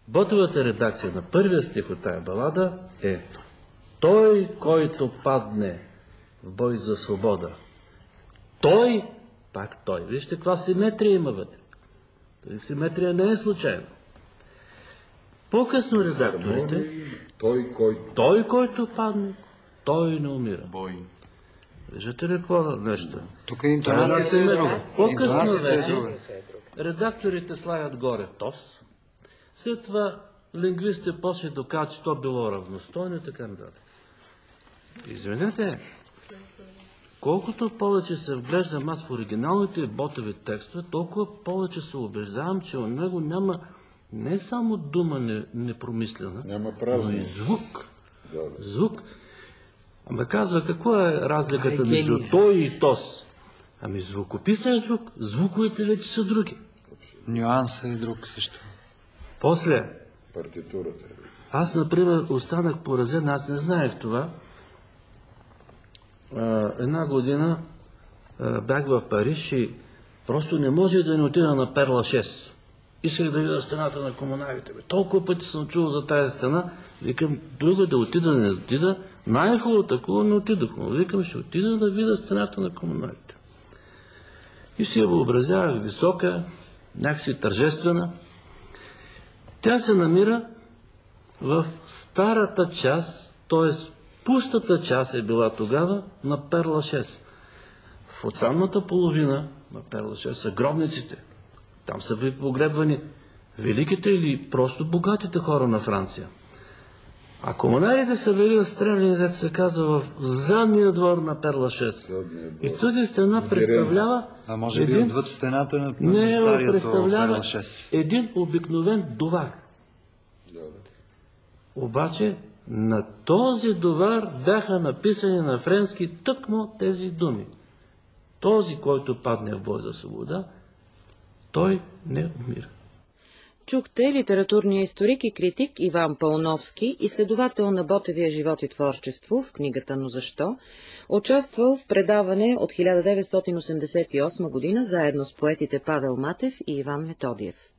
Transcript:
Ботевата редакция на първия стих от тая балада е: той, който падне в бой за свобода. Той, пак той. Вижте каква симетрия има вътре. Тази симетрия не е случайна. По-късно редакторите: той, който падне, той не умира. Бой. Виждате ли какво нещо? Тук е интонацията. По-късно вече редакторите слагат горе тос. След това лингвистите после доказват, че то било равностойно и така нататък. Извинете, колкото повече се вглеждам аз в оригиналните Ботеви текстове, толкова повече се убеждавам, че у него няма не само дума непромислена, но и звук. Звук. Ама казва, какво е разликата между той и тос? Ами звукописът е друг, звуковете вече са други. Нюансът е друг също. После, партитурата. аз, например, останах поразен, аз не знаех това. Една година бях в Париж и просто не може да не отида на Перла 6. Исках да видя стената на комунарите. Толкова пъти съм чул за тази стена, викам, друга да отида, не отида. Най-хубаво такова не отидох, но викам, ще отида да видя стената на комунарите. И си я въобразявах висока, някакси тържествена. Тя се намира в старата част, т.е. пустата част е била тогава на Перла 6. В отсамната половина на Перла 6 са гробниците. Там са били погребвани великите или просто богатите хора на Франция. А комунарите са били разстреляни, дето се казва, в задния двор на Перла 6. И тази стена представлява... А може би отвъд стената на представлява един обикновен довар. Обаче на този довар бяха написани на френски тъкмо тези думи. Този, който падне в бой за свобода, той не умира. Чухте литературния историк и критик Иван Пауновски, изследовател на Ботевия живот и творчество в книгата «Но защо?», участвал в предаване от 1988 година заедно с поетите Павел Матев и Иван Методиев.